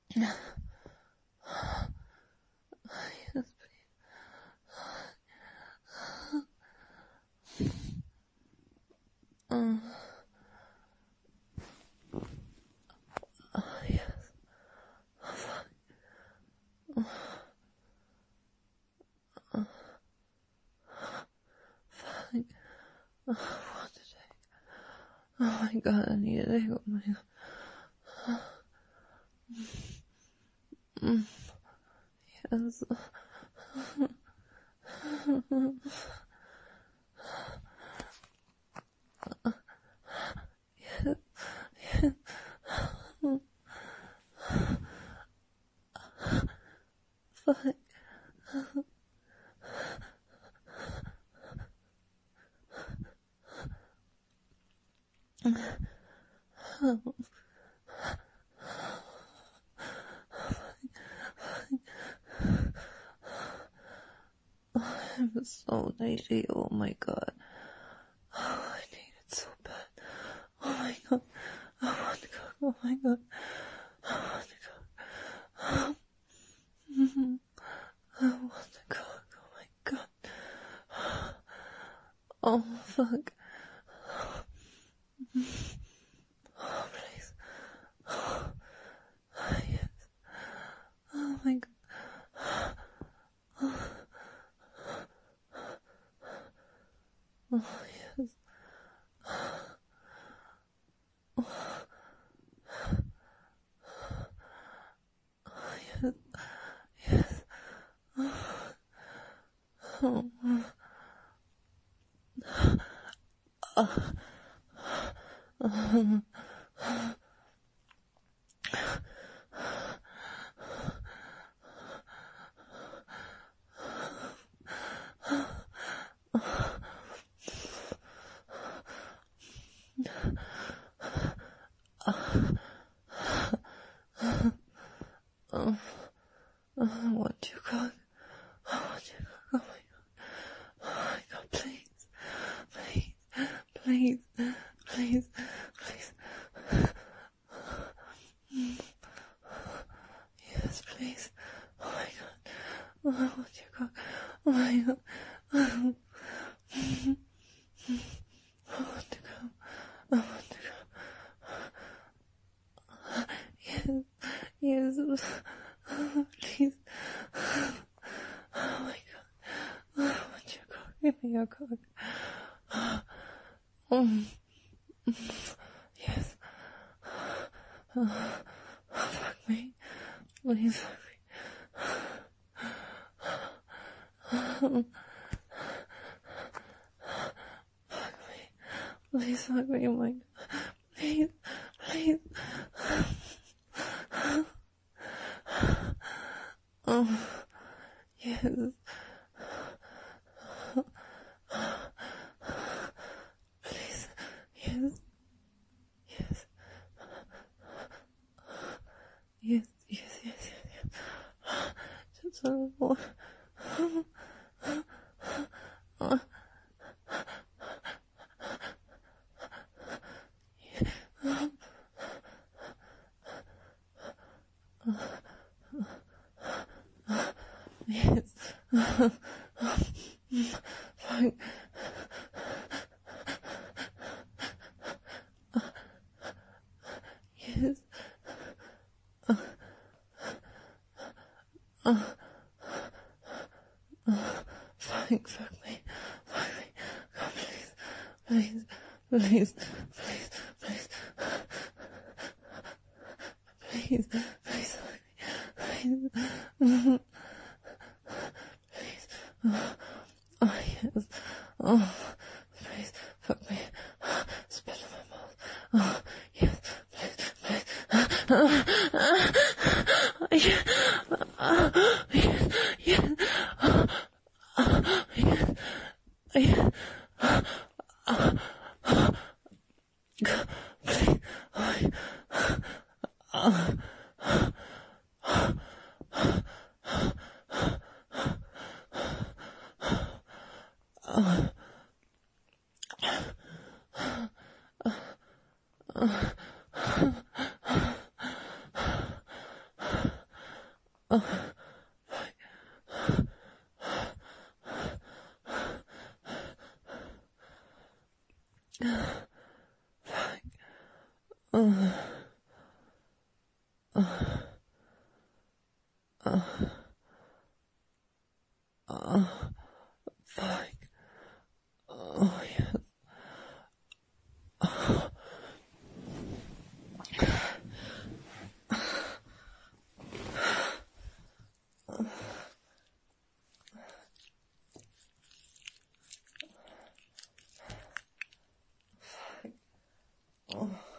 Yes, please. Yes. Fuck. What to take? Oh my god, I need to take. Oh my god. Yes. Yes. Yes. Fuck. I'm so lazy. Oh my god. Oh, I need it so bad. Oh my god. I want to go. Oh my god. I want to go. I want to go. Oh my god. Oh fuck. Oh please. Oh yes. Oh my god. Oh yes. Oh yes. Yes. Oh. I want you cook. I want you cook. Oh my god. Oh my god, please. Please. Please. Please. Please. Yes, please. Oh my god. Oh, I want you cook. Oh my god. I want to go. I want to go. Yes. Yes. Please. Oh my god. I want you cook. Give me your cook. Yes. Fuck me. Please fuck me. Fuck me. Please fuck me. Oh my god. Please. Please. Oh. Yes. Please. Yes. Yes. Yes. Yes. Yes. Yes. Yes. Just a little more. Yes. Fuck. Yes. Fuck me. Fuck me. God, please. Please. Please. Please. Please. Please. Please. Please. Please. Oh, yes. Oh, please. Fuck me. Spit in my mouth. Oh, yes. Please. Please. Yes. Yes. Yes. Yes. Yes. God, please. Fuck. Oh, yes. Oh.